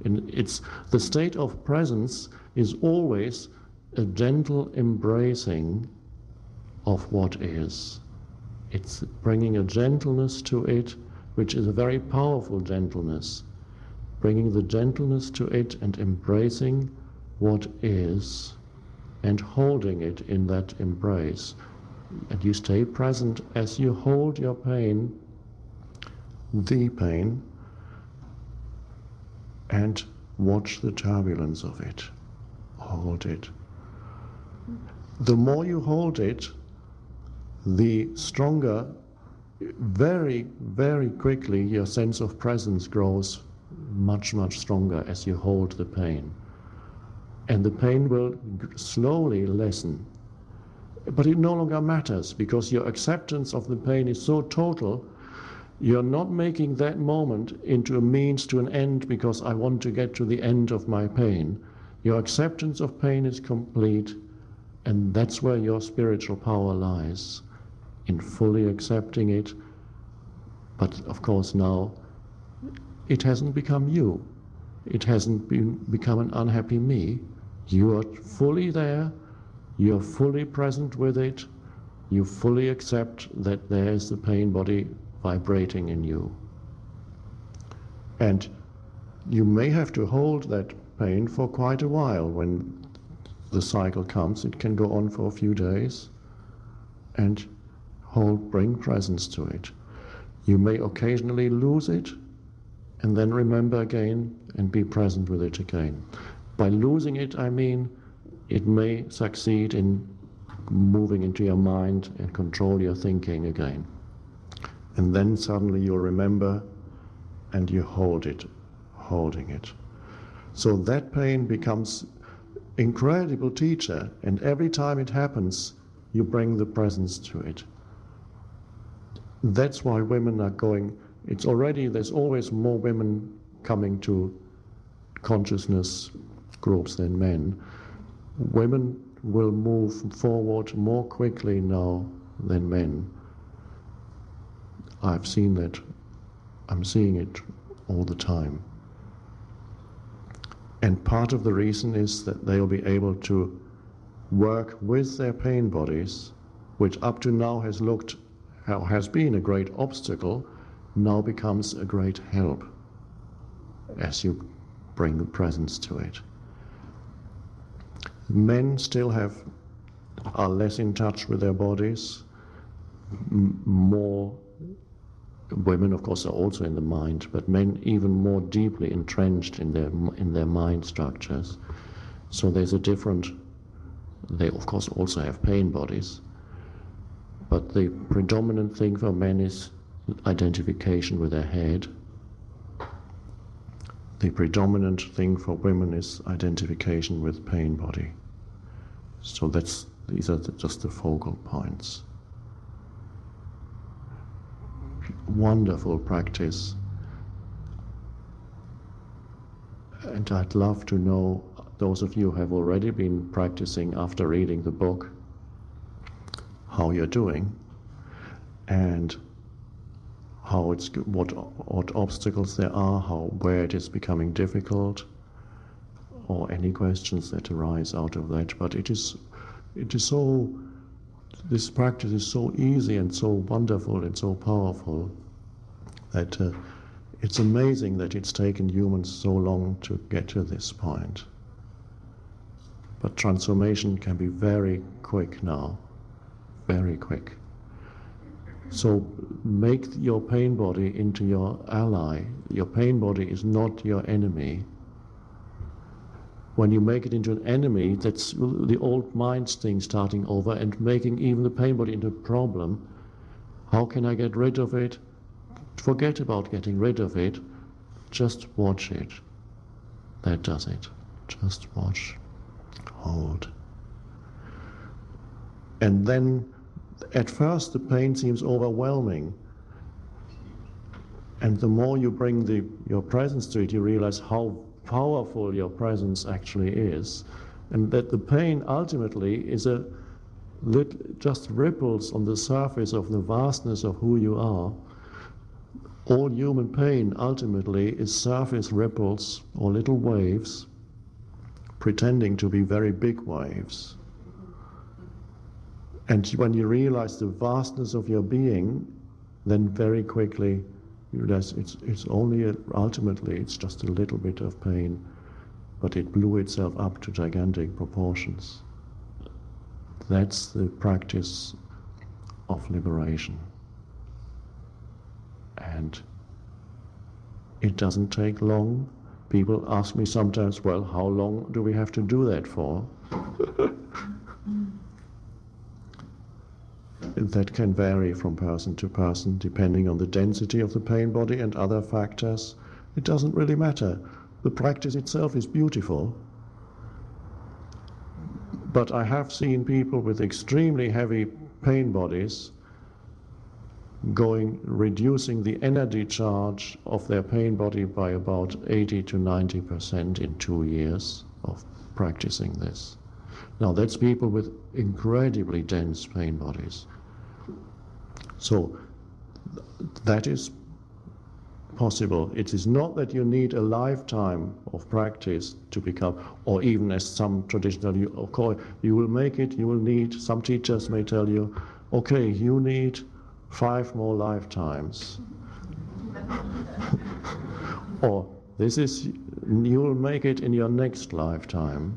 The state of presence is always a gentle embracing of what is. It's bringing a gentleness to it, which is a very powerful gentleness. Bringing the gentleness to it and embracing what is and holding it in that embrace. And you stay present as you hold your pain, the pain, and watch the turbulence of it. Hold it. The more you hold it, the stronger, very, very quickly, your sense of presence grows much, much stronger as you hold the pain. And the pain will slowly lessen. But it no longer matters because your acceptance of the pain is so total. You're not making that moment into a means to an end because I want to get to the end of my pain. Your acceptance of pain is complete, and that's where your spiritual power lies, in fully accepting it. But of course now, it hasn't become you. It hasn't become an unhappy me. You are fully there. You're fully present with it. You fully accept that there is the pain body vibrating in you. And you may have to hold that pain for quite a while. When the cycle comes, it can go on for a few days, and bring presence to it. You may occasionally lose it and then remember again and be present with it again. By losing it, I mean it may succeed in moving into your mind and control your thinking again. And then suddenly you'll remember and you hold it, holding it. So that pain becomes incredible teacher, and every time it happens, you bring the presence to it. That's why women are going, there's always more women coming to consciousness groups than men. Women will move forward more quickly now than men. I've seen that. I'm seeing it all the time. And part of the reason is that they'll be able to work with their pain bodies, which up to now has been a great obstacle, now becomes a great help as you bring the presence to it. Men still are less in touch with their bodies. More women, of course, are also in the mind, but men even more deeply entrenched in their mind structures. So there's they of course also have pain bodies, but the predominant thing for men is identification with their head. The predominant thing for women is identification with pain body. So these are just the focal points. Wonderful practice. And I'd love to know, those of you who have already been practicing after reading the book, how you're doing, and what obstacles there are, where it is becoming difficult, or any questions that arise out of that. But this practice is so easy and so wonderful and so powerful that it's amazing that it's taken humans so long to get to this point. But transformation can be very quick now, very quick. So make your pain body into your ally. Your pain body is not your enemy. When you make it into an enemy, that's the old mind thing starting over and making even the pain body into a problem. How can I get rid of it? Forget about getting rid of it. Just watch it. That does it. Just watch. Hold. And then at first the pain seems overwhelming. And the more you bring your presence to it, you realize how powerful your presence actually is, and that the pain ultimately is just ripples on the surface of the vastness of who you are. All human pain ultimately is surface ripples or little waves pretending to be very big waves. And when you realize the vastness of your being, then very quickly you realize it's only ultimately it's just a little bit of pain, but it blew itself up to gigantic proportions. That's the practice of liberation. And it doesn't take long. People ask me sometimes, well, how long do we have to do that for? That can vary from person to person, depending on the density of the pain body and other factors. It doesn't really matter. The practice itself is beautiful. But I have seen people with extremely heavy pain bodies reducing the energy charge of their pain body by about 80 to 90% in 2 years of practicing this. Now that's people with incredibly dense pain bodies. So that is possible. It is not that you need a lifetime of practice to become, or even as some traditional, you will make it, you will need, some teachers may tell you, okay, you need 5 more lifetimes. Or you will make it in your next lifetime.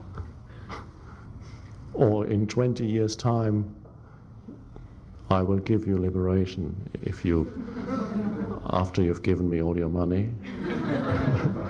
Or in 20 years' time, I will give you liberation after you've given me all your money.